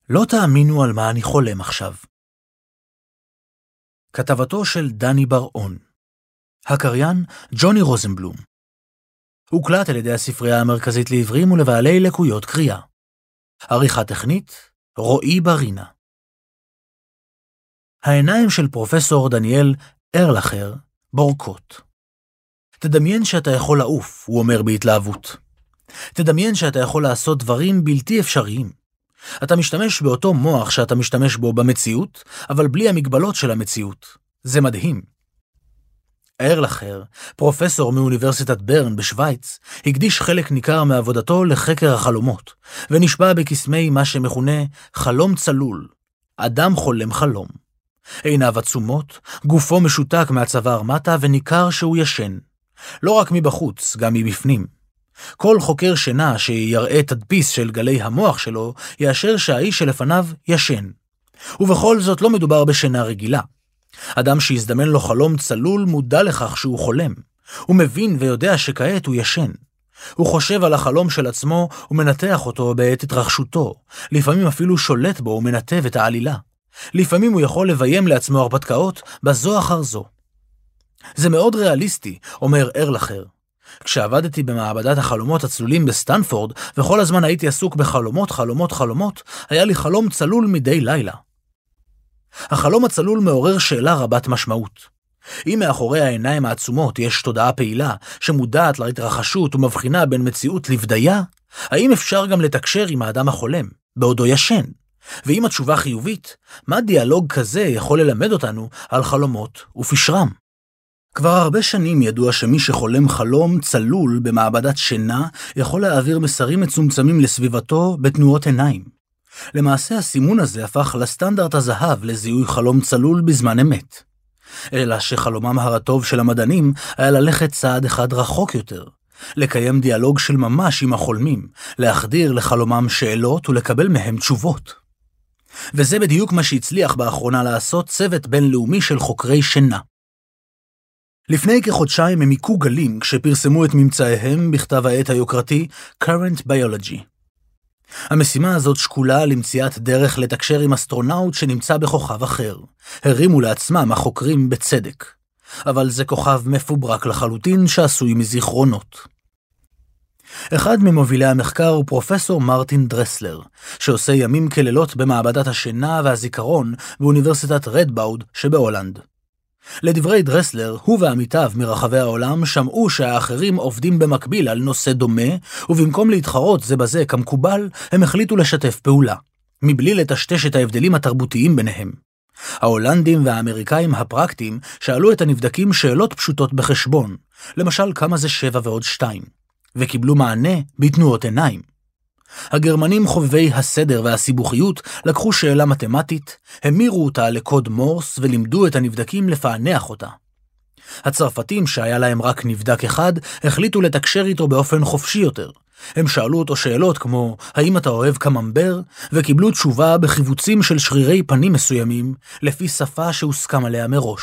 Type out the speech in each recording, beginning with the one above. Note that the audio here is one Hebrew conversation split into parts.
לא תאמינו על מה אני חולם עכשיו. כתבתו של דני בר-און. הקריין ג'וני רוזנבלום. הוקלט על ידי הספרייה המרכזית לעיוורים ולבעלי לקויות קריאה. עריכה טכנית רועי ברינה. העיניים של פרופסור דניאל ארלחר בורקות. תדמיין שאתה יכול לעוף, הוא אומר בהתלהבות. תדמיין שאתה יכול לעשות דברים בלתי אפשריים. אתה משתמש באותו מוח שאתה משתמש בו במציאות, אבל בלי המגבלות של המציאות. זה מדהים. ארלחר, פרופסור מאוניברסיטת ברן בשוויץ, הקדיש חלק ניכר מעבודתו לחקר החלומות, ונשבע בקסמי מה שמכונה חלום צלול. אדם חולם חלום. עיניו עצומות, גופו משותק מהצוואר מטה וניכר שהוא ישן. לא רק מבחוץ, גם מבפנים. כל חוקר שינה שיראה תדפיס של גלי המוח שלו, יאשר שהאיש שלפניו ישן. ובכל זאת לא מדובר בשינה רגילה. אדם שיזדמן לו חלום צלול מודע לכך שהוא חולם. הוא מבין ויודע שכעת הוא ישן. הוא חושב על החלום של עצמו ומנתח אותו בעת התרחשותו. לפעמים אפילו שולט בו ומנתב את העלילה. לפעמים הוא יכול לביים לעצמו הרפתקאות בזו אחר זו. זה מאוד ריאליסטי, אומר ארלחר. כשעבדתי במעבדת החלומות הצלולים בסטנפורד, וכל הזמן הייתי עסוק בחלומות, היה לי חלום צלול מדי לילה. החלום הצלול מעורר שאלה רבת משמעות. אם מאחורי העיניים העצומות יש תודעה פעילה, שמודעת להתרחשות ומבחינה בין מציאות לבדיה, האם אפשר גם לתקשר עם האדם החולם, בעודו ישן? ואם התשובה חיובית, מה דיאלוג כזה יכול ללמד אותנו על חלומות ופשרם? כבר הרבה שנים ידוע שמי שחולם חלום צלול במעבדת שינה יכול להעביר מסרים מצומצמים לסביבתו בתנועות עיניים. למעשה הסימון הזה הפך לסטנדרט הזהב לזיהוי חלום צלול בזמן אמת. אלא שחלומם הרטוב של המדענים היה ללכת צעד אחד רחוק יותר, לקיים דיאלוג של ממש עם החולמים, להחדיר לחלומם שאלות ולקבל מהם תשובות. וזה בדיוק מה שהצליח באחרונה לעשות צוות בינלאומי של חוקרי שינה. לפני כחודשיים הם עיקו גלים כשפרסמו את ממצאיהם בכתב העת היוקרתי Current Biology. המשימה הזאת שקולה למציאת דרך לתקשר עם אסטרונאוט שנמצא בכוכב אחר. הרימו לעצמם החוקרים בצדק. אבל זה כוכב מפוברק לחלוטין שעשוי מזיכרונות. אחד ממובילי המחקר הוא פרופסור מרטין דרסלר, שעושה ימים כלילות במעבדת השינה והזיכרון באוניברסיטת רדבאוד שבהולנד. לדברי דרסלר, הוא ועמיתיו מרחבי העולם שמעו שהאחרים עובדים במקביל על נושא דומה, ובמקום להתחרות זה בזה כמקובל, הם החליטו לשתף פעולה, מבלי לטשטש את ההבדלים התרבותיים ביניהם. ההולנדים והאמריקאים הפרקטיים שאלו את הנבדקים שאלות פשוטות בחשבון, למשל כמה זה 7 ועוד 2, וקיבלו מענה בתנועות עיניים. הגרמנים חובבי הסדר והסיבוכיות לקחו שאלה מתמטית, המירו אותה לקוד מורס ולימדו את הנבדקים לפענח אותה. הצרפתים שהיה להם רק נבדק אחד החליטו לתקשר איתו באופן חופשי יותר. הם שאלו אותו שאלות כמו האם אתה אוהב קממבר, וקיבלו תשובה בחיבוצים של שרירי פנים מסוימים לפי שפה שהוסכם עליה מראש.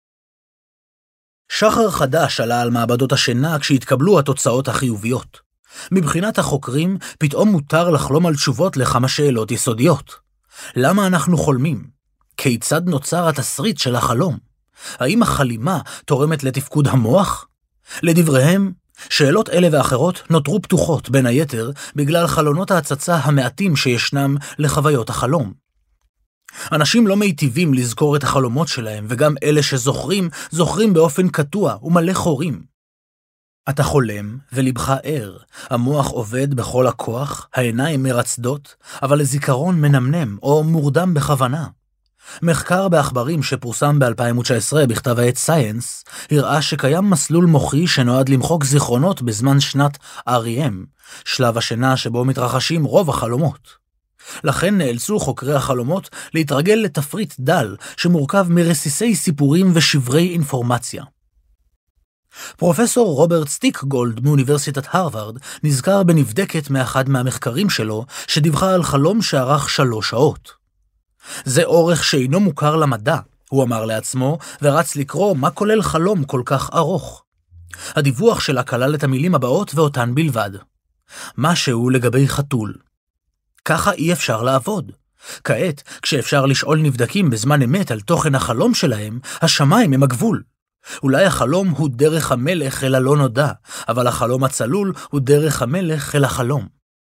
שחר חדש עלה על מעבדות השינה כשהתקבלו התוצאות החיוביות. מבחינת החוקרים, פתאום מותר לחלום על תשובות לכמה שאלות יסודיות. למה אנחנו חולמים? כיצד נוצר התסריט של החלום? האם החלימה תורמת לתפקוד המוח? לדבריהם, שאלות אלה ואחרות נותרו פתוחות בין היתר בגלל חלונות ההצצה המעטים שישנם לחוויות החלום. אנשים לא מיטיבים לזכור את החלומות שלהם, וגם אלה שזוכרים, זוכרים באופן קטוע ומלא חורים. אתה חולם ולבך ער, המוח עובד בכל הכוח, העיניים מרצדות, אבל הזיכרון מנמנם או מורדם בכוונה. מחקר בעכברים שפורסם ב-2019 בכתב העת סייאנס, הראה שקיים מסלול מוחי שנועד למחוק זיכרונות בזמן שנת REM, שלב השינה שבו מתרחשים רוב החלומות. לכן נאלצו חוקרי החלומות להתרגל לתפריט דל שמורכב מרסיסי סיפורים ושברי אינפורמציה. פרופסור רוברט סטיקגולד מאוניברסיטת הרווארד נזכר בנבדקת מאחד מהמחקרים שלו שדיווחה על חלום שארך 3 שעות. זה אורך שאינו מוכר למדע, הוא אמר לעצמו, ורץ לקרוא מה כולל חלום כל כך ארוך. הדיווח שלה כלל את המילים הבאות ואותן בלבד. משהו לגבי חתול. ככה אי אפשר לעבוד. כעת, כשאפשר לשאול נבדקים בזמן אמת על תוכן החלום שלהם, השמיים הם הגבול. אולי החלום הוא דרך המלך אל הלא נודע, אבל החלום הצלול הוא דרך המלך אל החלום.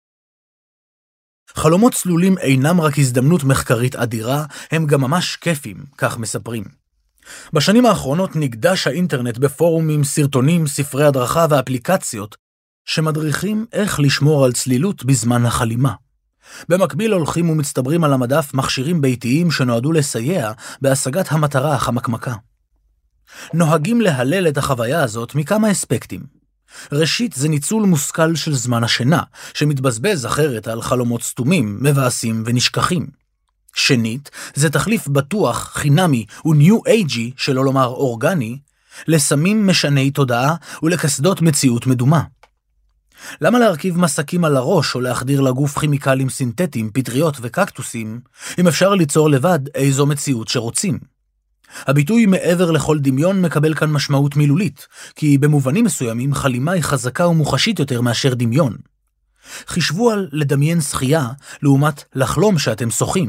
חלומות צלולים אינם רק הזדמנות מחקרית אדירה, הם גם ממש כיפים, כך מספרים. בשנים האחרונות נקדש האינטרנט בפורומים, סרטונים, ספרי הדרכה ואפליקציות, שמדריכים איך לשמור על צלילות בזמן החלימה. במקביל הולכים ומצטברים על המדף מכשירים ביתיים שנועדו לסייע בהשגת המטרה החמקמקה. נוהגים להלל את החוויה הזאת מכמה אספקטים. ראשית, זה ניצול מושכל של זמן השינה, שמתבזבז אחרת על חלומות סתומים, מבאסים ונשכחים. שנית, זה תחליף בטוח, חינמי וניו אייג'י, שלא לומר אורגני, לסמים משני תודעה ולקסדות מציאות מדומה. למה להרכיב מסקים על הראש או להחדיר לגוף כימיקלים סינתטיים, פטריות וקקטוסים, אם אפשר ליצור לבד איזו מציאות שרוצים? הביטוי מעבר לכל דמיון מקבל כאן משמעות מילולית, כי במובנים מסוימים חלימה היא חזקה ומוחשית יותר מאשר דמיון. חישבו על לדמיין שחייה לעומת לחלום שאתם שוחים.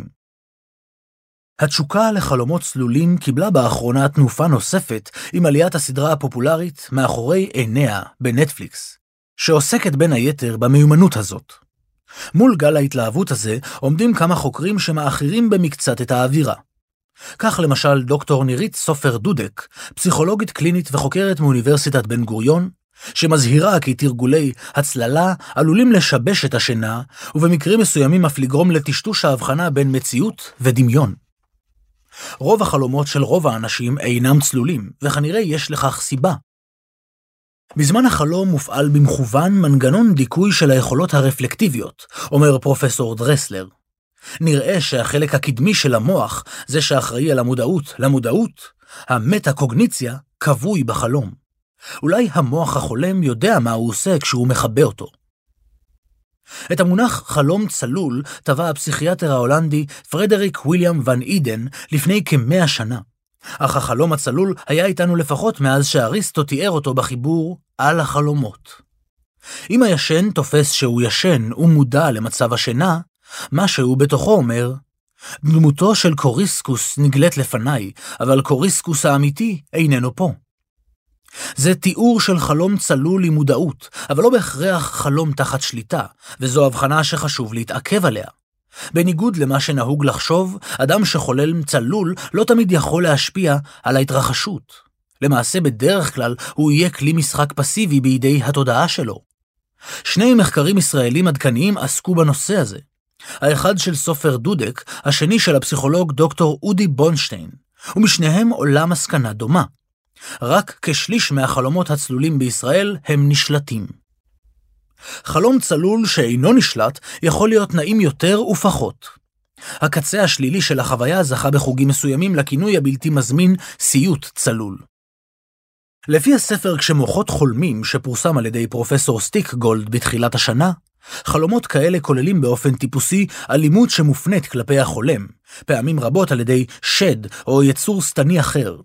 התשוקה לחלומות צלולים קיבלה באחרונה תנופה נוספת עם עליית הסדרה הפופולרית מאחורי עיניה בנטפליקס, שעוסקת בין היתר במיומנות הזאת. מול גל ההתלהבות הזה עומדים כמה חוקרים שמאחרים במקצת את האווירה. כך למשל דוקטור נירית סופר דודק, פסיכולוגית קלינית וחוקרת מאוניברסיטת בן גוריון, שמזהירה כי תרגולי הצללה עלולים לשבש את השינה, ובמקרים מסוימים אף לגרום לטשטוש ההבחנה בין מציאות ודמיון. רוב החלומות של רוב האנשים אינם צלולים, וכנראה יש לכך סיבה. בזמן החלום מופעל במכוון מנגנון דיכוי של היכולות הרפלקטיביות, אומר פרופסור דרסלר. נראה שהחלק הקדמי של המוח, זה שאחראי על למודעות, המטה-קוגניציה, קבוי בחלום. אולי המוח החולם יודע מה הוא עושה כשהוא מחבא אותו. את המונח חלום צלול טבע הפסיכיאטר ההולנדי פרדריק ויליאם ון אידן לפני כ100 שנה. אך החלום הצלול היה איתנו לפחות מאז שאריסטו תיאר אותו בחיבור על החלומות. אם הישן תופס שהוא ישן ומודע למצב השינה, מה שהוא בתוכו אומר, דמותו של קוריסקוס נגלית לפניי, אבל קוריסקוס האמיתי איננו פה. זה תיאור של חלום צלול עם מודעות, אבל לא בהכרח חלום תחת שליטה, וזו הבחנה שחשוב להתעכב עליה. בניגוד למה שנהוג לחשוב, אדם שחולל צלול לא תמיד יכול להשפיע על ההתרחשות. למעשה בדרך כלל הוא יהיה כלי משחק פסיבי בידי התודעה שלו. 2 מחקרים ישראלים עדכניים עסקו בנושא הזה. האחד של סופר דודק, השני של הפסיכולוג דוקטור אודי בונשטיין, ומשניהם עולה מסקנה דומה. רק כשליש מהחלומות הצלולים בישראל הם נשלטים. חלום צלול שאינו נשלט יכול להיות נעים יותר ופחות. הקצה השלילי של החוויה זכה בחוגים מסוימים לכינוי הבלתי מזמין סיוט צלול. לפי הספר כשמוחות חולמים שפורסם על ידי פרופסור סטיק גולד בתחילת השנה, חלומות כאלה כוללים באופן טיפוסי אלימות שמופנית כלפי החולם, פעמים רבות על ידי שד או יצור סתני אחר.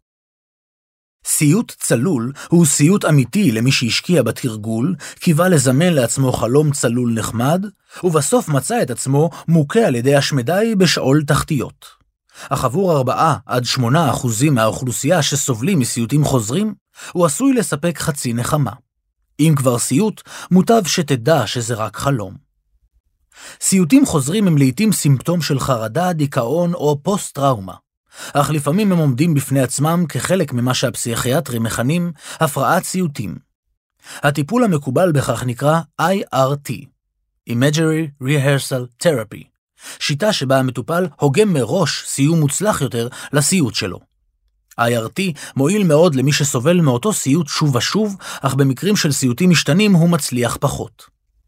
סיוט צלול הוא סיוט אמיתי למי שהשקיע בתרגול, קיווה לזמן לעצמו חלום צלול נחמד, ובסוף מצא את עצמו מוכה על ידי השמדי בשאול תחתיות. אך עבור 4-8% מהאוכלוסייה שסובלים מסיוטים חוזרים, הוא עשוי לספק חצי נחמה. אם כבר סיוט, מוטב שתדע שזה רק חלום. סיוטים חוזרים הם לעתים סימפטום של חרדה, דיכאון או פוסט-טראומה. אך לפעמים הם עומדים בפני עצמם כחלק ממה שהפסיכיאטרים מכנים הפרעת סיוטים. הטיפול המקובל בכך נקרא IRT, Imagery Rehearsal Therapy, שיטה שבה המטופל הוגם מראש סיום מוצלח יותר לסיוט שלו. IRT מועיל מאוד למי שסובל מאותו סיוט שוב ושוב, אך במקרים של סיוטים משתנים הוא מצליח פחות.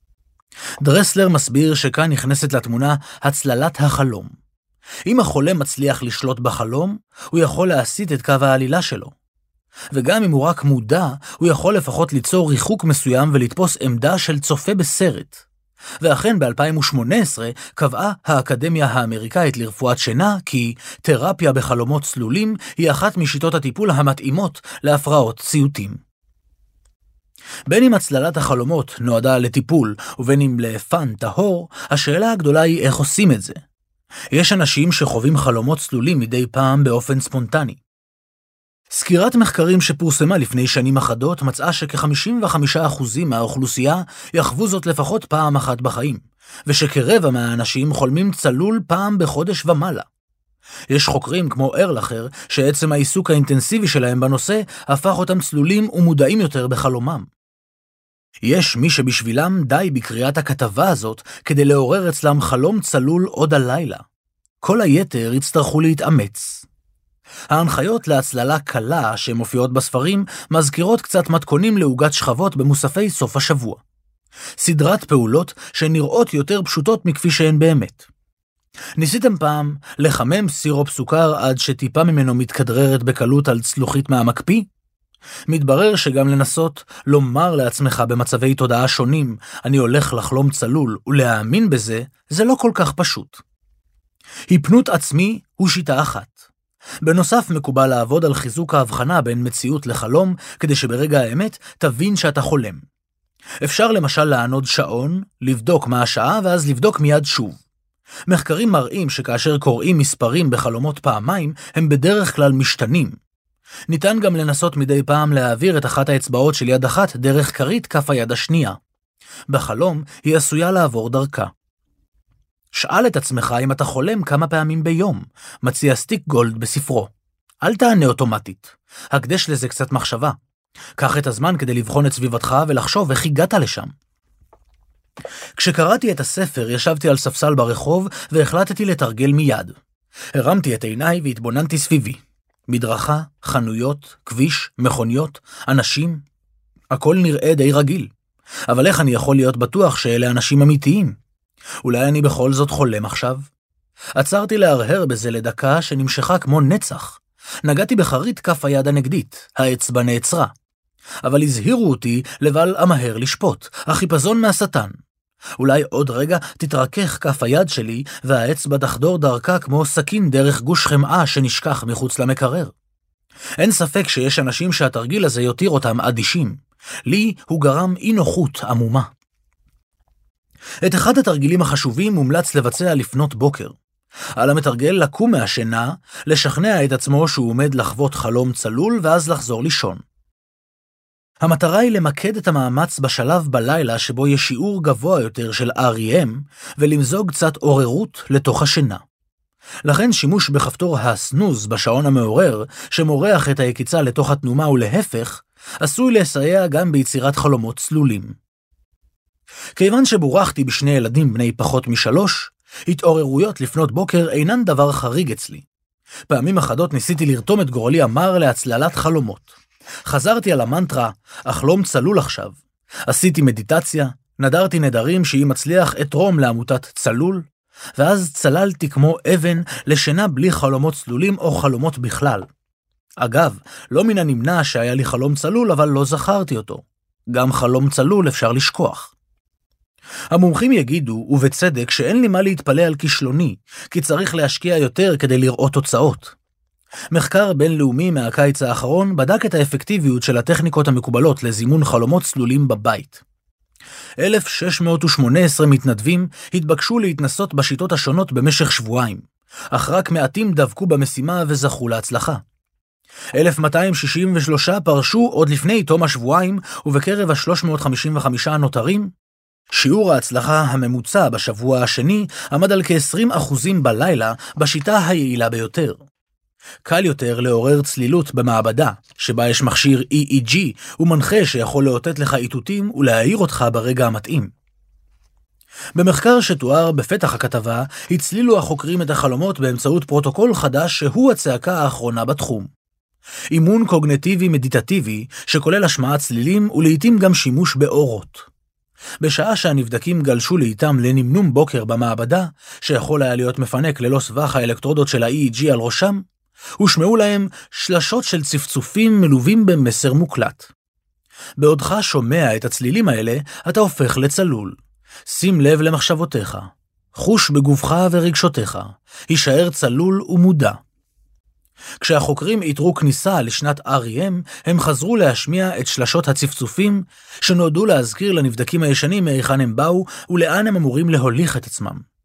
דרסלר מסביר שכאן נכנסת לתמונה הצללת החלום. אם החולם מצליח לשלוט בחלום, הוא יכול להסיט את קו העלילה שלו. וגם אם הוא רק מודע, הוא יכול לפחות ליצור ריחוק מסוים ולתפוס עמדה של צופה בסרט. ואכן ב-2018 קבעה האקדמיה האמריקאית לרפואת שינה כי תרפיה בחלומות צלולים היא אחת משיטות הטיפול המתאימות להפרעות סיוטים. בין אם הצללת החלומות נועדה לטיפול ובין אם לפן טהור, השאלה הגדולה היא איך עושים את זה. יש אנשים שחווים חלומות צלולים מדי פעם באופן ספונטני. סקירת מחקרים שפורסמה לפני שנים אחדות מצאה שכ-55% מהאוכלוסייה יחוו זאת לפחות פעם אחת בחיים, ושכרבע מהאנשים חולמים צלול פעם בחודש ומעלה. יש חוקרים כמו ארלחר שעצם העיסוק האינטנסיבי שלהם בנושא הפך אותם צלולים ומודעים יותר בחלומם. יש מי שבשבילם די בקריאת הכתבה הזאת כדי לעורר אצלם חלום צלול עוד הלילה. כל היתר יצטרכו להתאמץ. ההנחיות להצללה קלה שמופיעות בספרים מזכירות קצת מתכונים לעוגת שכבות במוספי סוף השבוע. סדרת פעולות שנראות יותר פשוטות מכפי שהן באמת. ניסיתם פעם לחמם סירופ סוכר עד שטיפה ממנו מתכדררת בקלות על צלוחית מהמקפיא? מתברר שגם לנסות לומר לעצמך במצבי תודעה שונים, אני הולך לחלום צלול, ולהאמין בזה, זה לא כל כך פשוט. היפנות עצמי הוא שיטה אחת. בנוסף מקובל לעבוד על חיזוק ההבחנה בין מציאות לחלום, כדי שברגע האמת תבין שאתה חולם. אפשר למשל לענוד שעון, לבדוק מה השעה, ואז לבדוק מיד שוב. מחקרים מראים שכאשר קוראים מספרים בחלומות פעמיים, הם בדרך כלל משתנים. ניתן גם לנסות מדי פעם להעביר את אחת האצבעות של יד אחת דרך כרית כף היד השנייה. בחלום היא עשויה לעבור דרכה. שאל את עצמך אם אתה חולם כמה פעמים ביום, מציע סטיק גולד בספרו. אל תענה אוטומטית, הקדש לזה קצת מחשבה. קח את הזמן כדי לבחון את סביבתך ולחשוב איך הגעת לשם. כשקראתי את הספר ישבתי על ספסל ברחוב והחלטתי לתרגל מיד. הרמתי את עיניי והתבוננתי סביבי. מדרכה, חנויות, כביש, מכוניות, אנשים. הכל נראה די רגיל. אבל איך אני יכול להיות בטוח שאלה אנשים אמיתיים? אולי אני בכל זאת חולם עכשיו? עצרתי להרהר בזה לדקה שנמשכה כמו נצח. נגעתי בחרית כף היד הנגדית, האצבע נעצרה. אבל הזהירו אותי לבל אמהר לשפוט, החיפזון מהשטן. אולי עוד רגע תתרכך כף היד שלי והאצבע תחדור דרכה כמו סכין דרך גוש חמאה שנשכח מחוץ למקרר. אין ספק שיש אנשים שהתרגיל הזה יותיר אותם אדישים. לי הוא גרם אי נוחות עמומה. את אחד התרגילים החשובים מומלץ לבצע לפנות בוקר. על המתרגל לקום מהשינה, לשכנע את עצמו שהוא עומד לחוות חלום צלול ואז לחזור לישון. המטרה היא למקד את המאמץ בשלב בלילה שבו יש שיעור גבוה יותר של REM ולמזוג קצת עוררות לתוך השינה. לכן שימוש בכפתור הסנוז בשעון המעורר שמורח את היקיצה לתוך התנומה ולהפך עשוי לסייע גם ביצירת חלומות צלולים. כיוון שבורחתי בשני ילדים בני פחות מ3, התעוררויות לפנות בוקר אינן דבר חריג אצלי. פעמים אחדות ניסיתי לרתום את גורלי המר להצללת חלומות. חזרתי על המנטרה, אחלום צלול עכשיו. עשיתי מדיטציה, נדרתי נדרים שאם מצליח אתרום לעמותת צלול, ואז צללתי כמו אבן לשינה בלי חלומות צלולים או חלומות בכלל. אגב, לא מן הנמנע שהיה לי חלום צלול, אבל לא זכרתי אותו. גם חלום צלול אפשר לשכוח. המומחים יגידו, ובצדק, שאין לי מה להתפלא על כישלוני, כי צריך להשקיע יותר כדי לראות תוצאות. מחקר בינלאומי מהקיץ האחרון בדק את האפקטיביות של הטכניקות המקובלות לזימון חלומות צלולים בבית. 1,618 מתנדבים התבקשו להתנסות בשיטות השונות במשך שבועיים, אך רק מעטים דבקו במשימה וזכו להצלחה. 1,263 פרשו עוד לפני תום השבועיים, ובקרב ה-355 הנותרים, שיעור ההצלחה הממוצע בשבוע השני עמד על כ-20% בלילה בשיטה היעילה ביותר. קל יותר לעורר צלילות במעבדה, שבה יש מכשיר EEG ומנחה שיכול לאותת לך איתותים ולהעיר אותך ברגע המתאים. במחקר שתואר בפתח הכתבה, הצלילו החוקרים את החלומות באמצעות פרוטוקול חדש שהוא הצעקה האחרונה בתחום. אימון קוגניטיבי מדיטטיבי שכולל השמעת צלילים ולעיתים גם שימוש באורות. בשעה שהנבדקים גלשו לאיתם לנמנום בוקר במעבדה, שיכול היה להיות מפנק ללא סבך האלקטרודות של ה-EEG על ראשם, ושמעו להם שלשות של צפצופים מלווים במסר מוקלט. בעודך שומע את הצלילים האלה, אתה הופך לצלול. שים לב למחשבותיך, חוש בגופך ורגשותיך, הישאר צלול ומודע. כשהחוקרים איתרו כניסה לשנת REM, הם חזרו להשמיע את שלשות הצפצופים, שנועדו להזכיר לנבדקים הישנים מהיכן הם באו ולאן הם אמורים להוליך את עצמם.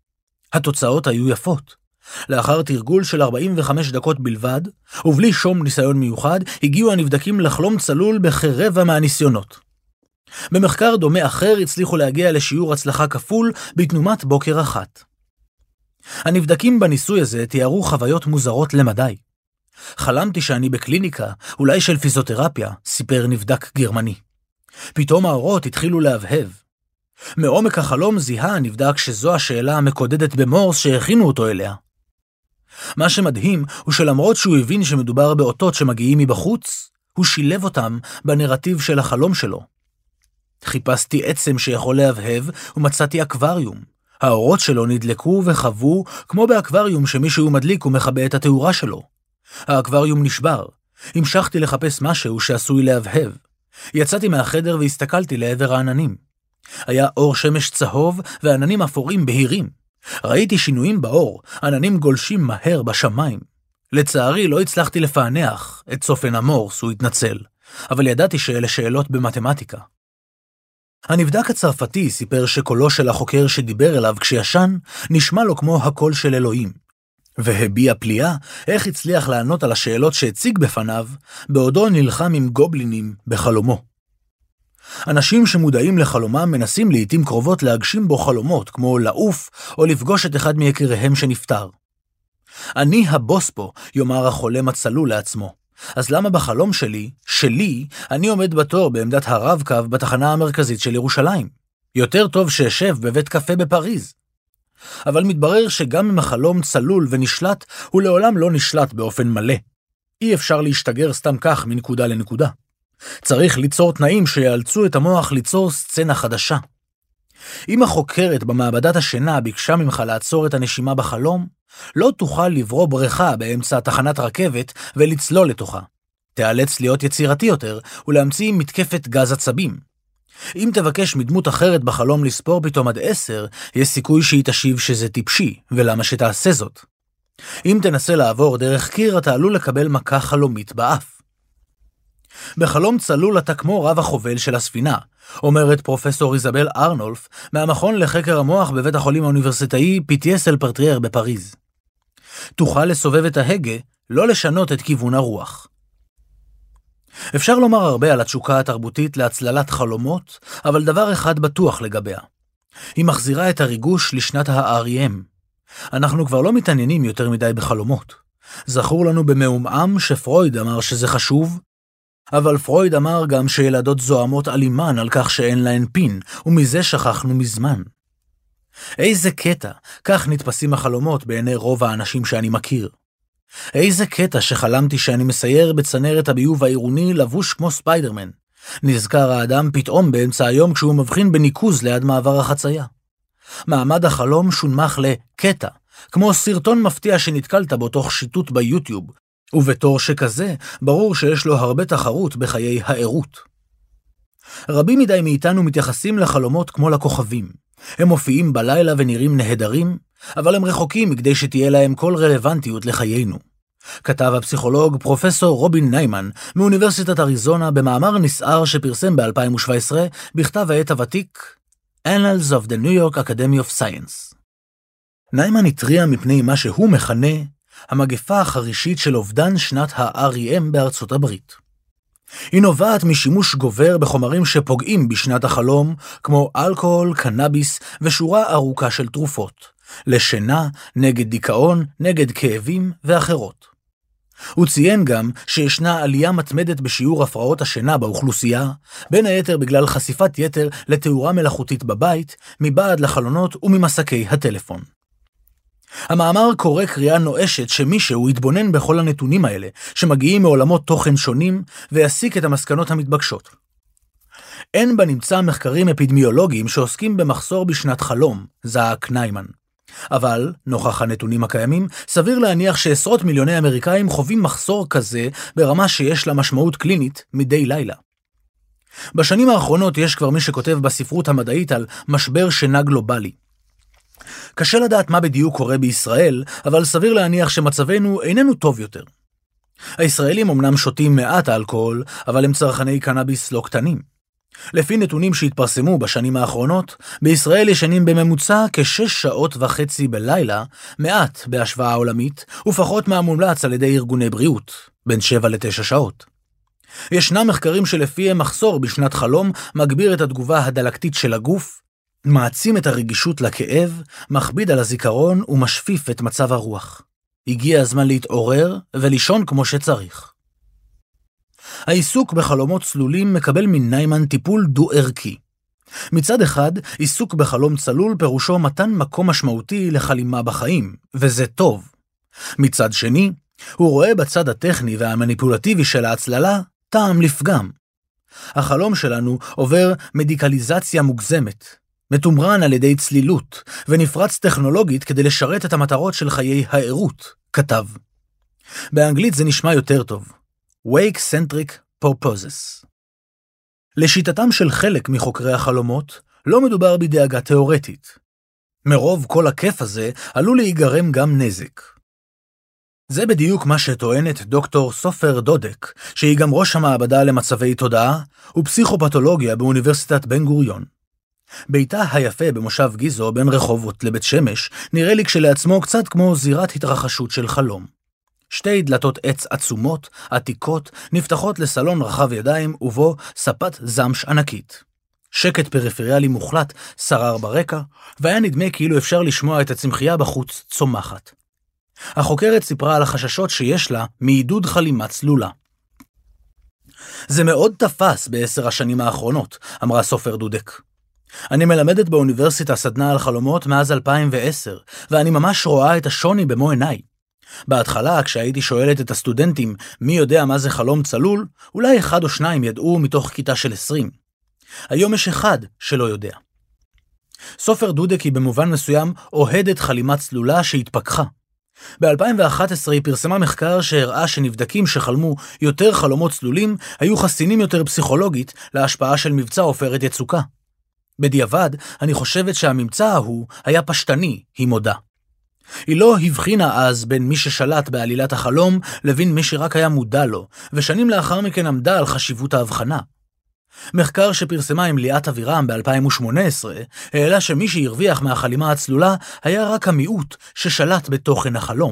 התוצאות היו יפות. לאחר תרגול של 45 דקות בלבד, ובלי שום ניסיון מיוחד, הגיעו הנבדקים לחלום צלול בכרבע מהניסיונות. במחקר דומה אחר הצליחו להגיע לשיעור הצלחה כפול בתנומת בוקר אחת. הנבדקים בניסוי הזה תיארו חוויות מוזרות למדי. חלמתי שאני בקליניקה, אולי של פיזיותרפיה, סיפר נבדק גרמני. פתאום האורות התחילו להבהב. מעומק החלום זיהה הנבדק שזו השאלה המקודדת במורס שהכינו אותו אליה. מה שמדהים הוא שלמרות שהוא הבין שמדובר באותות שמגיעים מבחוץ, הוא שילב אותם בנרטיב של החלום שלו. חיפשתי עצם שיכול להבהב ומצאתי אקווריום. האורות שלו נדלקו וחוו כמו באקווריום שמישהו מדליק ומחבא את התאורה שלו. האקווריום נשבר. המשכתי לחפש משהו שעשוי להבהב. יצאתי מהחדר והסתכלתי לעבר העננים. היה אור שמש צהוב ועננים אפורים בהירים. ראיתי שינויים באור, עננים גולשים מהר בשמיים. לצערי לא הצלחתי לפענח את צופן המורס, הוא התנצל, אבל ידעתי שאלה שאלות במתמטיקה. הנבדק הצרפתי סיפר שקולו של החוקר שדיבר אליו כשישן נשמע לו כמו הקול של אלוהים, והביע פליאה איך הצליח לענות על השאלות שהציג בפניו, בעודו נלחם עם גובלינים בחלומו. אנשים שמודעים לחלומם מנסים לעתים קרובות להגשים בו חלומות, כמו לעוף או לפגוש את אחד מיקיריהם שנפטר. אני הבוס פה, יאמר החולם הצלול לעצמו. אז למה בחלום שלי, אני עומד בתור בעמדת הרב-קו בתחנה המרכזית של ירושלים? יותר טוב שישב בבית קפה בפריז. אבל מתברר שגם אם החלום צלול ונשלט, הוא לעולם לא נשלט באופן מלא. אי אפשר להשתגר סתם כך מנקודה לנקודה. צריך ליצור תנאים שיאלצו את המוח ליצור סצנה חדשה. אם החוקרת במעבדת השינה ביקשה ממך לעצור את הנשימה בחלום, לא תוכל לברוא בריכה באמצע תחנת רכבת ולצלול לתוכה. תיאלץ להיות יצירתי יותר ולהמציא מתקפת גז עצבים. אם תבקש מדמות אחרת בחלום לספור פתאום עד 10, יש סיכוי שהיא תשיב שזה טיפשי, ולמה שתעשה זאת. אם תנסה לעבור דרך קיר, אתה עלול לקבל מכה חלומית באף. בחלום צלול אתה כמו רב החובל של הספינה, אומרת פרופסור איזבל ארנולף, מהמכון לחקר המוח בבית החולים האוניברסיטאי פיטיה-סלפרטרייר בפריז. תוכל לסובב את ההגה, לא לשנות את כיוון הרוח. אפשר לומר הרבה על התשוקה התרבותית להצללת חלומות, אבל דבר אחד בטוח לגביה. היא מחזירה את הריגוש לשנת ה-REM. אנחנו כבר לא מתעניינים יותר מדי בחלומות. זכור לנו במעומעם שפרויד אמר שזה חשוב, אבל פרויד אמר גם שילדות זוהמות על אימן על כך שאין להן פין, ומזה שכחנו מזמן. איזה קטע, כך נתפסים החלומות בעיני רוב האנשים שאני מכיר. איזה קטע שחלמתי שאני מסייר בצנרת הביוב העירוני לבוש כמו ספיידרמן. נזכר האדם פתאום באמצע היום כשהוא מבחין בניקוז ליד מעבר החצייה. מעמד החלום שונמך לקטע, כמו סרטון מפתיע שנתקלת בו תוך שיטוט ביוטיוב, ובתור שכזה ברור שיש לו הרבה תחרות בחיי הערות. רבים מדי מאיתנו מתייחסים לחלומות כמו לכוכבים. הם מופיעים בלילה ונראים נהדרים, אבל הם רחוקים מכדי שתהיה להם כל רלוונטיות לחיינו. כתב הפסיכולוג פרופסור רובין ניימן מאוניברסיטת אריזונה במאמר נסער שפרסם ב-2017 בכתב העת הוותיק Annals of the New York Academy of Science. ניימן התריע מפני מה שהוא מכנה המגפה החרישית של אובדן שנת ה-REM בארצות הברית. היא נובעת משימוש גובר בחומרים שפוגעים בשנת החלום, כמו אלכוהול, קנאביס ושורה ארוכה של תרופות, לשינה, נגד דיכאון, נגד כאבים ואחרות. הוא ציין גם שישנה עלייה מתמדת בשיעור הפרעות השינה באוכלוסייה, בין היתר בגלל חשיפת יתר לתאורה מלאכותית בבית, מבעד לחלונות וממסקי הטלפון. המאמר קורא קריאה נואשת שמישהו יתבונן בכל הנתונים האלה, שמגיעים מעולמות תוכן שונים, ויסיק את המסקנות המתבקשות. אין בנמצא מחקרים אפידמיולוגיים שעוסקים במחסור בשנת חלום, זעק ניימן. אבל, נוכח הנתונים הקיימים, סביר להניח שעשרות מיליוני אמריקאים חווים מחסור כזה ברמה שיש לה משמעות קלינית מדי לילה. בשנים האחרונות יש כבר מי שכותב בספרות המדעית על משבר שינה גלובלי. קשה לדעת מה בדיוק קורה בישראל, אבל סביר להניח שמצבנו איננו טוב יותר. הישראלים אמנם שותים מעט אלכוהול, אבל הם צרכני קנאביס לא קטנים. לפי נתונים שהתפרסמו בשנים האחרונות, בישראל ישנים בממוצע כ6.5 שעות בלילה, מעט בהשוואה עולמית, ופחות מהמומלץ על ידי ארגוני בריאות, בין 7 ל-9 שעות. ישנם מחקרים שלפיהם מחסור בשנת חלום מגביר את התגובה הדלקתית של הגוף, מעצים את הרגישות לכאב, מכביד על הזיכרון ומשפיף את מצב הרוח. הגיע הזמן להתעורר ולישון כמו שצריך. העיסוק בחלומות צלולים מקבל מניימן טיפול דו-ערכי. מצד אחד, עיסוק בחלום צלול פירושו מתן מקום משמעותי לחלימה בחיים, וזה טוב. מצד שני, הוא רואה בצד הטכני והמניפולטיבי של ההצללה טעם לפגם. החלום שלנו עובר מדיקליזציה מוגזמת, מתומרן על ידי צלילות, ונפרץ טכנולוגית כדי לשרת את המטרות של חיי הערות, כתב. באנגלית זה נשמע יותר טוב. Wake-centric purposes. לשיטתם של חלק מחוקרי החלומות, לא מדובר בדאגה תיאורטית. מרוב כל הכיף הזה עלול להיגרם גם נזק. זה בדיוק מה שטוענת דוקטור סופר דודק, שהיא גם ראש המעבדה למצבי תודעה ופסיכופתולוגיה באוניברסיטת בן גוריון. ביתה היפה במושב גיזו בין רחובות לבית שמש נראה לי כשלעצמו קצת כמו זירת התרחשות של חלום. 2 דלתות עץ עצומות, עתיקות, נפתחות לסלון רחב ידיים ובו ספת זמש ענקית. שקט פריפריאלי מוחלט שרר ברקע, והיה נדמה כאילו אפשר לשמוע את הצמחייה בחוץ צומחת. החוקרת סיפרה על החששות שיש לה מעידוד חלימה צלולה. זה מאוד תפס ב10 השנים האחרונות, אמרה סופר דודק. אני מלמדת באוניברסיטה סדנה על חלומות מאז 2010, ואני ממש רואה את השוני במו עיניי. בהתחלה, כשהייתי שואלת את הסטודנטים מי יודע מה זה חלום צלול, אולי 1 או 2 ידעו מתוך כיתה של 20. היום יש 1 שלא יודע. סופר דודק היא במובן מסוים אוהדת חלימה צלולה שהתפכחה. ב-2011 היא פרסמה מחקר שהראה שנבדקים שחלמו יותר חלומות צלולים היו חסינים יותר פסיכולוגית להשפעה של מבצע עופרת יצוקה. בדיעבד, אני חושבת שהממצא ההוא היה פשטני, היא מודה. היא לא הבחינה אז בין מי ששלט בעלילת החלום לבין מי שרק היה מודע לו, ושנים לאחר מכן עמדה על חשיבות ההבחנה. מחקר שפרסמה עם ליאת אבירם ב-2018 העלה שמי שהרוויח מהחלימה הצלולה היה רק המיעוט ששלט בתוכן החלום.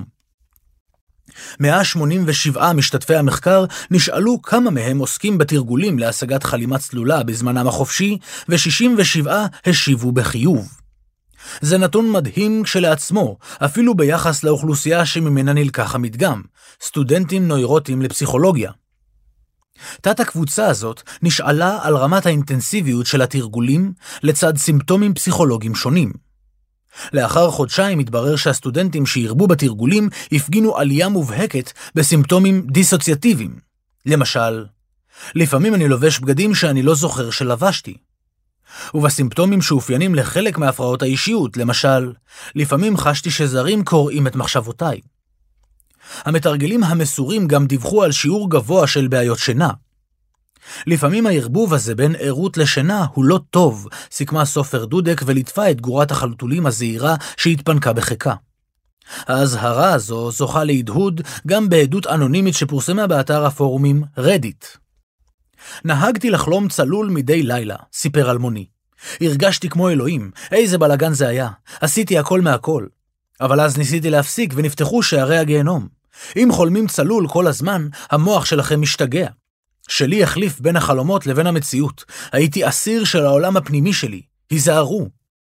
187 משתתפי המחקר נשאלו כמה מהם עוסקים בתרגולים להשגת חלימה צלולה בזמנם החופשי, ו67 השיבו בחיוב. זה נתון מדהים כשלעצמו, אפילו ביחס לאוכלוסייה שממנה נלקח המדגם, סטודנטים נוירוטים לפסיכולוגיה. תת הקבוצה הזאת נשאלה על רמת האינטנסיביות של התרגולים לצד סימפטומים פסיכולוגיים שונים. לאחר חודשיים התברר שהסטודנטים שהרבו בתרגולים הפגינו עלייה מובהקת בסימפטומים דיסוציאטיביים. למשל, לפעמים אני לובש בגדים שאני לא זוכר שלבשתי. ובסימפטומים שאופיינים לחלק מהפרעות האישיות, למשל, לפעמים חשתי שזרים קוראים את מחשבותיי. המתרגלים המסורים גם דיווחו על שיעור גבוה של בעיות שינה. לפעמים הערבוב הזה בין ערות לשינה הוא לא טוב, סיכמה סופר דודק ולטפה את גורת החלטולים הזהירה שהתפנקה בחיקה. ההזהרה הזו זוכה להדהוד גם בעדות אנונימית שפורסמה באתר הפורומים רדיט. נהגתי לחלום צלול מדי לילה, סיפר אלמוני. הרגשתי כמו אלוהים, איזה בלגן זה היה, עשיתי הכל מהכל. אבל אז ניסיתי להפסיק ונפתחו שערי הגיהנום. אם חולמים צלול כל הזמן, המוח שלכם משתגע. שלי החליף בין החלומות לבין המציאות. הייתי אסיר של העולם הפנימי שלי. היזהרו.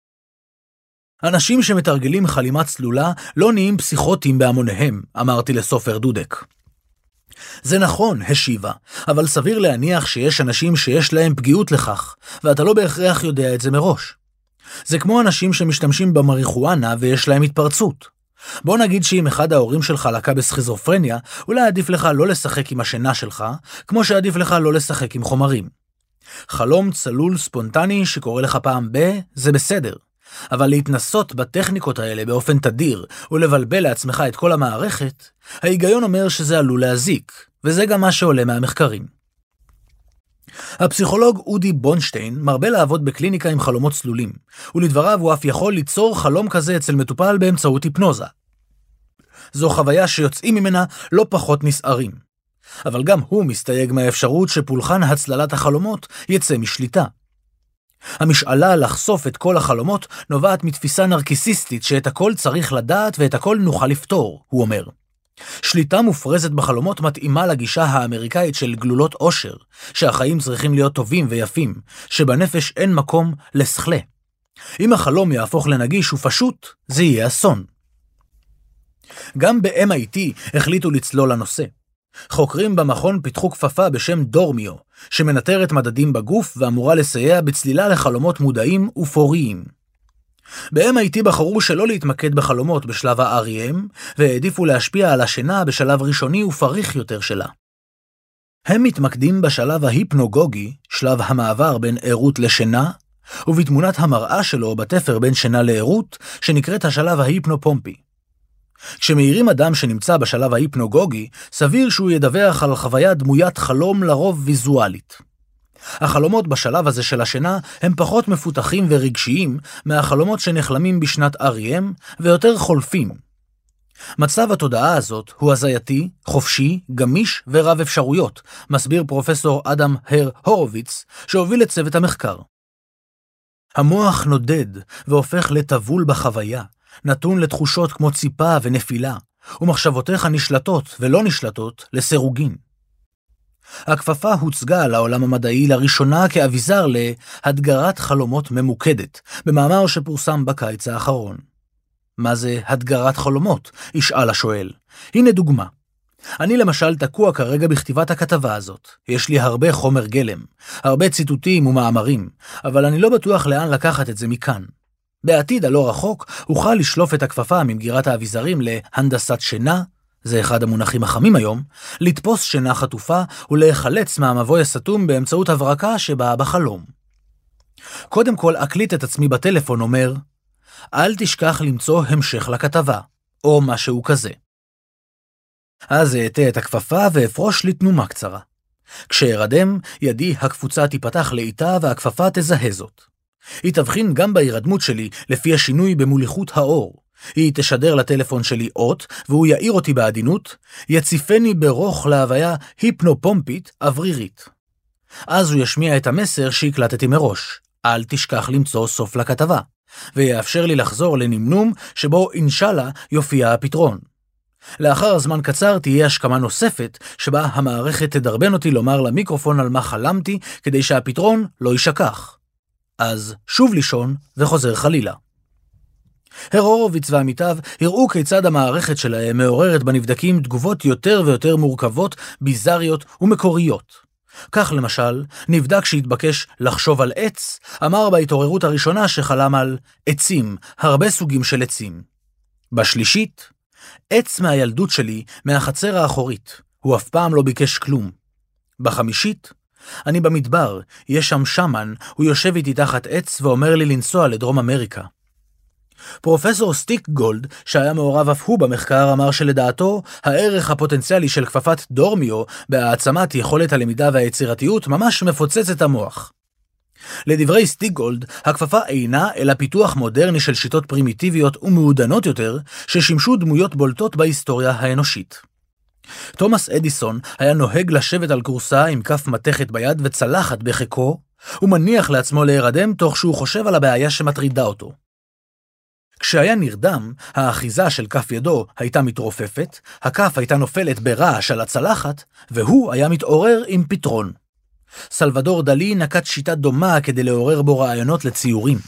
אנשים שמתרגלים חלימה צלולה לא נהיים פסיכוטים בהמוניהם, אמרתי לסופר דודק. זה נכון, השיבה, אבל סביר להניח שיש אנשים שיש להם פגיעות לכך, ואתה לא בהכרח יודע את זה מראש. זה כמו אנשים שמשתמשים במריחואנה ויש להם התפרצות. בוא נגיד שאם אחד ההורים שלך לקה בסכיזופרניה, אולי עדיף לך לא לשחק עם השינה שלך, כמו שעדיף לך לא לשחק עם חומרים. חלום צלול ספונטני שקורה לך פעם זה בסדר. אבל להתנסות בטכניקות האלה באופן תדיר ולבלבל לעצמך את כל המערכת, ההיגיון אומר שזה עלול להזיק, וזה גם מה שעולה מהמחקרים. הפסיכולוג אודי בונשטיין מרבה לעבוד בקליניקה עם חלומות צלולים, ולדבריו הוא אף יכול ליצור חלום כזה אצל מטופל באמצעות היפנוזה. זו חוויה שיוצאים ממנה לא פחות נסערים. אבל גם הוא מסתייג מהאפשרות שפולחן הצללת החלומות יצא משליטה. המשאלה לחשוף את כל החלומות נובעת מתפיסה נרקיסיסטית שאת הכל צריך לדעת ואת הכל נוכל לפתור, הוא אומר. שליטה מופרזת בחלומות מתאימה לגישה האמריקאית של גלולות עושר, שהחיים צריכים להיות טובים ויפים, שבנפש אין מקום לשכלה. אם החלום יהפוך לנגיש ופשוט, זה יהיה אסון. גם ב-MIT החליטו לצלול לנושא. חוקרים במכון פיתחו כפפה בשם דורמיו, שמנטרת מדדים בגוף ואמורה לסייע בצלילה לחלומות מודעים ופוריים. ב-MIT בחרו שלא להתמקד בחלומות בשלב ה-REM, והעדיפו להשפיע על השינה בשלב ראשוני ופריך יותר שלה. הם מתמקדים בשלב ההיפנוגוגי, שלב המעבר בין ערות לשינה, ובתמונת המראה שלו בתפר בין שינה לערות, שנקראת השלב ההיפנופומפי. כשמאירים אדם שנמצא בשלב ההיפנוגוגי, סביר שהוא ידווח על חוויה דמוית חלום לרוב ויזואלית. החלומות בשלב הזה של השינה הם פחות מפותחים ורגשיים מהחלומות שנחלמים בשנת REM ויותר חולפים. מצב התודעה הזאת הוא הזייתי, חופשי, גמיש ורב אפשרויות, מסביר פרופסור אדם הר הורוביץ, שהוביל את צוות המחקר. המוח נודד והופך לטבול בחוויה, נתון לתחושות כמו ציפה ונפילה, ומחשבותיך נשלטות ולא נשלטות לסירוגין. הכפפה הוצגה לעולם המדעי לראשונה כאביזר להדגרת חלומות ממוקדת, במאמר שפורסם בקיץ האחרון. מה זה הדגרת חלומות? ישאל השואל. הנה דוגמה. אני למשל תקוע כרגע בכתיבת הכתבה הזאת. יש לי הרבה חומר גלם, הרבה ציטוטים ומאמרים, אבל אני לא בטוח לאן לקחת את זה מכאן. בעתיד הלא רחוק אוכל לשלוף את הכפפה ממגירת האביזרים להנדסת שינה, זה אחד המונחים החמים היום, לתפוס שינה חטופה ולהיחלץ מהמבוי הסתום באמצעות הברקה שבאה בחלום. קודם כל אקליט את עצמי בטלפון אומר, אל תשכח למצוא המשך לכתבה, או משהו כזה. אז אעטה את הכפפה ואפרוש לתנומה קצרה. כשארדם, ידי הקפוצה תיפתח לאיטה והכפפה תזהה זאת. היא תבחין גם בהירדמות שלי לפי השינוי במוליכות האור. היא תשדר לטלפון שלי אות, והוא יעיר אותי בעדינות, יציפני ברוך להוויה היפנופומפית אוורירית. אז הוא ישמיע את המסר שהקלטתי מראש, אל תשכח למצוא סוף לכתבה, ויאפשר לי לחזור לנמנום שבו אינשאללה יופיע הפתרון. לאחר זמן קצר תהיה השכמה נוספת, שבה המערכת תדרבן אותי לומר למיקרופון על מה חלמתי, כדי שהפתרון לא יישכח. אז שוב לישון וחוזר חלילה. הורוביץ ועמיתיו הראו כיצד המערכת שלהם מעוררת בנבדקים תגובות יותר ויותר מורכבות, ביזריות ומקוריות. כך למשל, נבדק שהתבקש לחשוב על עץ, אמר בהתעוררות הראשונה שחלם על עצים, הרבה סוגים של עצים. בשלישית, עץ מהילדות שלי, מהחצר האחורית, הוא אף פעם לא ביקש כלום. בחמישית, אני במדבר, יש שם שמן, הוא יושב איתי תחת עץ ואומר לי לנסוע לדרום אמריקה. פרופסור סטיק גולד, שהיה מעורב אף הוא במחקר, אמר שלדעתו, הערך הפוטנציאלי של כפפת דורמיו בהעצמת יכולת הלמידה והיצירתיות ממש מפוצץ את המוח. לדברי סטיק גולד, הכפפה אינה אלא פיתוח מודרני של שיטות פרימיטיביות ומעודנות יותר, ששימשו דמויות בולטות בהיסטוריה האנושית. תומאס אדיסון היה נוהג לשבת על קורסה עם כף מתכת ביד וצלחת בחיקו, ומניח לעצמו להירדם תוך שהוא חושב על הבעיה שמטרידה אותו. כשהיה נרדם, האחיזה של כף ידו הייתה מתרופפת, הכף הייתה נופלת ברעש על הצלחת, והוא היה מתעורר עם פתרון. סלבדור דלי נקט שיטה דומה כדי לעורר בו רעיונות לציורים.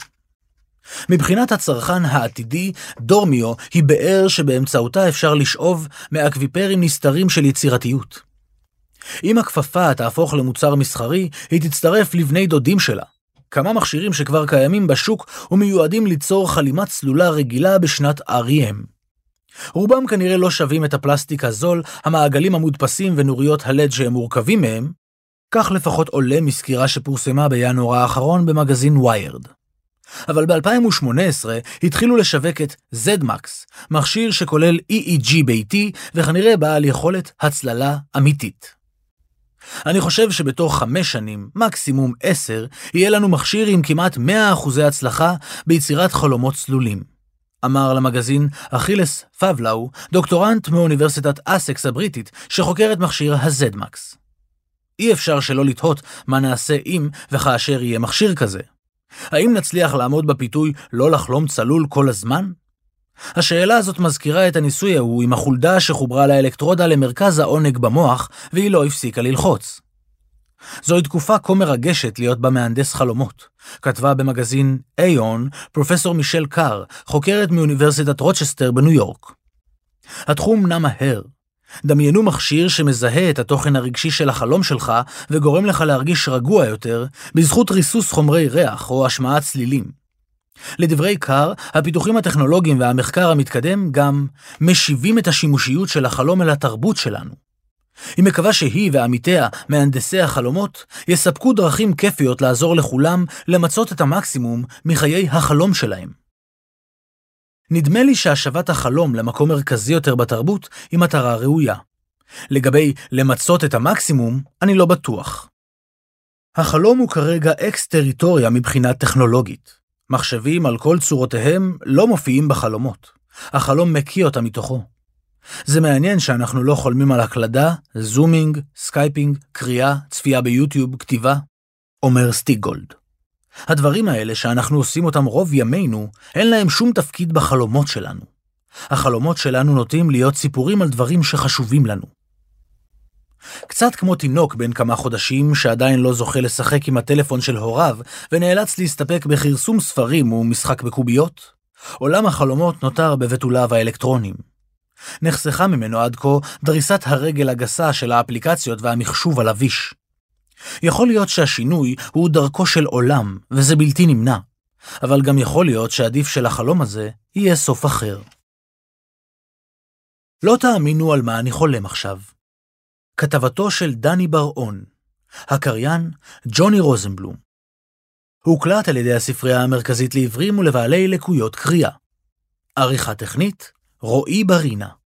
מבחינת הצרכן העתידי, דורמיו היא באר שבאמצעותה אפשר לשאוב מאקוויפרים נסתרים של יצירתיות. אם הכפפה תהפוך למוצר מסחרי, היא תצטרף לבני דודים שלה. כמה מכשירים שכבר קיימים בשוק ומיועדים ליצור חלימה צלולה רגילה בשנת REM. רובם כנראה לא שווים את הפלסטיק הזול, המעגלים המודפסים ונוריות הלד שהם מורכבים מהם, כך לפחות עולה מסקירה שפורסמה בינואר האחרון במגזין ויירד. אבל ב-2018 התחילו לשווק את ZMAX, מכשיר שכולל EEG ביתי וכנראה בעל יכולת הצללה אמיתית. אני חושב שבתוך 5 שנים, מקסימום 10, יהיה לנו מכשיר עם כמעט 100% הצלחה ביצירת חלומות צלולים. אמר למגזין אכילס פבלאו, דוקטורנט מאוניברסיטת אסקס הבריטית, שחוקר את מכשיר ה-ZMAX. אי אפשר שלא לתהות מה נעשה אם וכאשר יהיה מכשיר כזה. האם נצליח לעמוד בפיתוי לא לחלום צלול כל הזמן? השאלה הזאת מזכירה את הניסוי ההוא עם החולדה שחוברה לאלקטרודה למרכז העונג במוח, והיא לא הפסיקה ללחוץ. זוהי תקופה כה מרגשת להיות בה מהנדס חלומות. כתבה במגזין איון פרופסור מישל קאר, חוקרת מאוניברסיטת רוצ'סטר בניו יורק. התחום נע מהר. דמיינו מכשיר שמזהה את התוכן הרגשי של החלום שלך וגורם לך להרגיש רגוע יותר, בזכות ריסוס חומרי ריח או השמעת צלילים. לדברי קאר, הפיתוחים הטכנולוגיים והמחקר המתקדם גם משיבים את השימושיות של החלום אל התרבות שלנו. היא מקווה שהיא ועמיתיה, מהנדסי החלומות, יספקו דרכים כיפיות לעזור לכולם למצות את המקסימום מחיי החלום שלהם. נדמה לי שהשבת החלום למקום מרכזי יותר בתרבות היא מטרה ראויה. לגבי למצות את המקסימום, אני לא בטוח. החלום הוא כרגע אקס-טריטוריה מבחינה טכנולוגית. מחשבים על כל צורותיהם לא מופיעים בחלומות. החלום מקיא אותה מתוכו. זה מעניין שאנחנו לא חולמים על הקלדה, זומינג, סקייפינג, קריאה, צפייה ביוטיוב, כתיבה, אומר סטיגולד. הדברים האלה שאנחנו עושים אותם רוב ימינו, אין להם שום תפקיד בחלומות שלנו. החלומות שלנו נוטים להיות סיפורים על דברים שחשובים לנו. קצת כמו תינוק בן כמה חודשים שעדיין לא זוכה לשחק עם הטלפון של הוריו ונאלץ להסתפק בחרסום ספרים ומשחק בקוביות, עולם החלומות נותר בבתוליו האלקטרונים. נחסכה ממנו עד כה דריסת הרגל הגסה של האפליקציות והמחשוב הלביש. יכול להיות שהשינוי הוא דרכו של עולם, וזה בלתי נמנע, אבל גם יכול להיות שעדיף של החלום הזה יהיה סוף אחר. לא תאמינו על מה אני חולם עכשיו. כתבתו של דני בר-און, הקריין ג'וני רוזנבלום. הוקלט על ידי הספרייה המרכזית לעיוורים ולבעלי לקויות קריאה. עריכה טכנית רועי ברינה.